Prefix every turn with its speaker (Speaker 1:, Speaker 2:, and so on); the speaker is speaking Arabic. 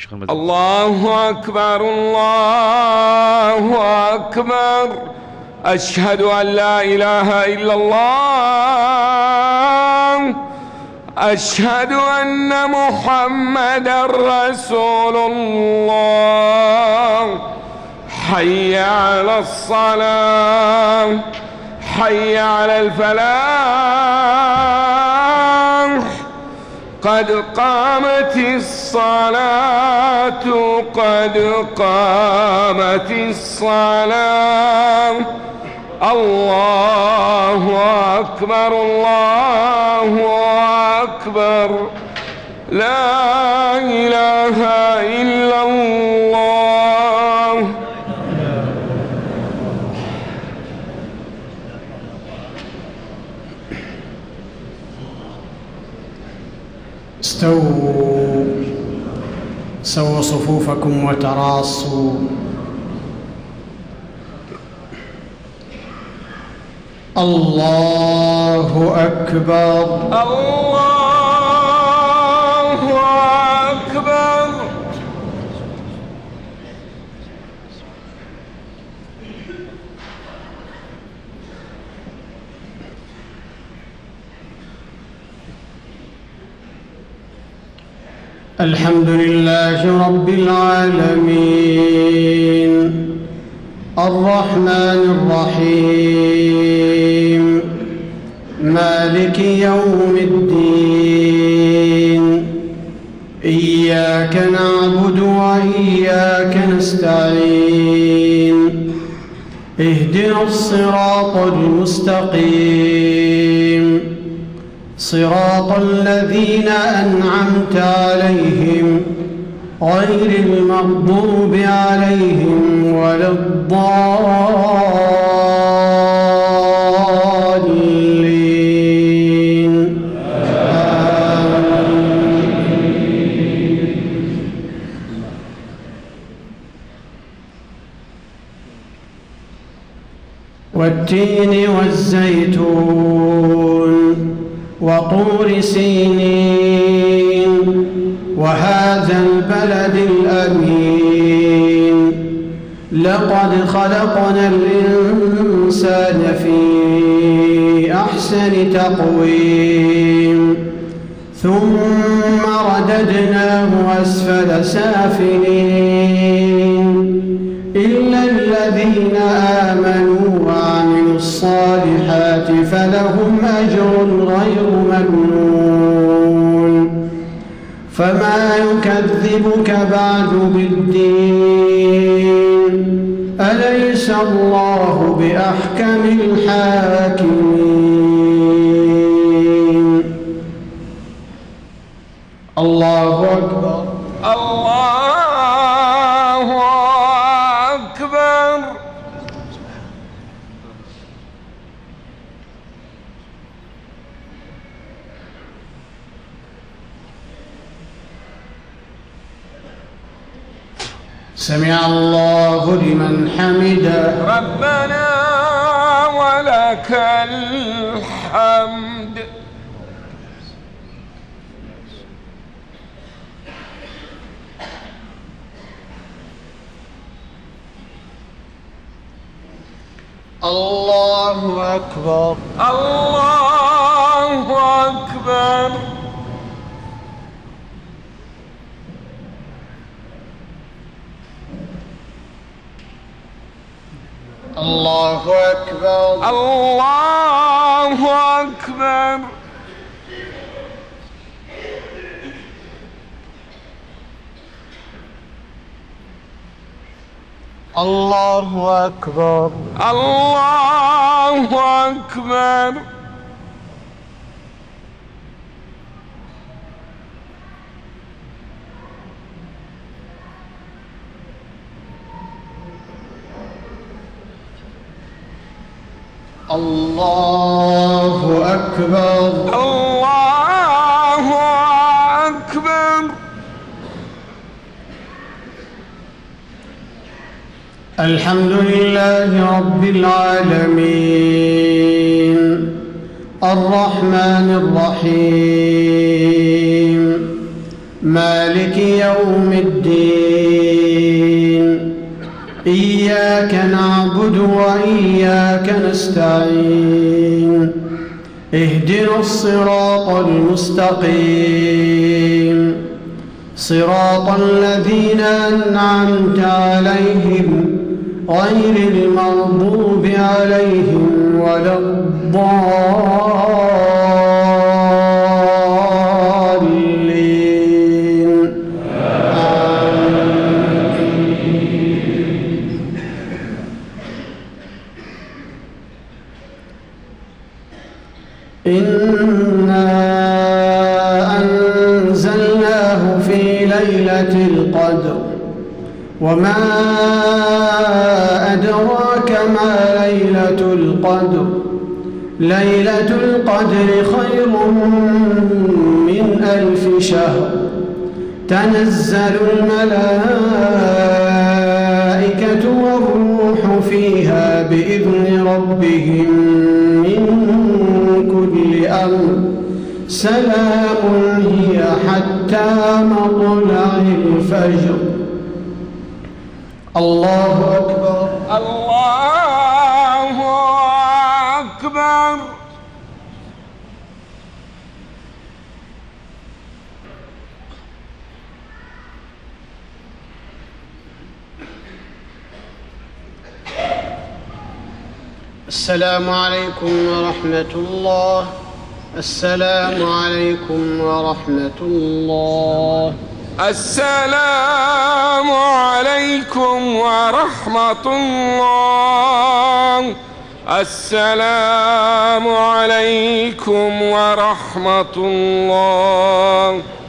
Speaker 1: شيخ المزيد.
Speaker 2: الله أكبر الله أكبر. أشهد أن لا إله إلا الله. أشهد أن محمدا رسول الله. حي على الصلاة، حي على الفلاح، قد قامت الصلاة، قد قامت الصلاة. الله أكبر الله أكبر. لا إله إلا الله.
Speaker 3: سووا صفوفكم وتراصوا. الله أكبر
Speaker 2: الله أكبر.
Speaker 3: الحمد لله رب العالمين، الرحمن الرحيم، مالك يوم الدين. إياك نعبد وإياك نستعين. اهدنا الصراط المستقيم، صراط الذين أنعمت عليهم غير المغضوب عليهم ولا الضالين. والتين والزيتون وطور سينين وهذا البلد الأمين. لقد خلقنا الإنسان في أحسن تقويم، ثم رددناه أسفل سافلين، إلا الذين آمنوا وعملوا الصالحات فلهم أجر غير ممنون. فما يكذبك بعد بالدين؟ أليس الله بأحكم الحاكمين؟ الله أكبر
Speaker 2: الله أكبر.
Speaker 3: سمع الله لمن حمده.
Speaker 2: ربنا ولك الحمد.
Speaker 3: الله أكبر
Speaker 2: الله أكبر.
Speaker 3: الله أكبر
Speaker 2: الله أكبر.
Speaker 3: الله أكبر
Speaker 2: الله أكبر.
Speaker 3: الله أكبر
Speaker 2: الله أكبر.
Speaker 3: الحمد لله رب العالمين، الرحمن الرحيم، مالك يوم الدين إياك نعبد وإياك نستعين اهدنا الصراط المستقيم صراط الذين أنعمت عليهم غير المغضوب عليهم ولا الضالين إنا أنزلناه في ليلة القدر وما أدراك ما ليلة القدر ليلة القدر خير من 1000 شهر تنزل الملائكة والروح فيها بإذن ربهم من كل أمر سلام هي حتى مطلع الفجر. الله أكبر.
Speaker 2: الله أكبر.
Speaker 3: السلام عليكم ورحمة الله. السلام عليكم ورحمة الله.
Speaker 2: السلام عليكم ورحمة الله. السلام عليكم ورحمة الله.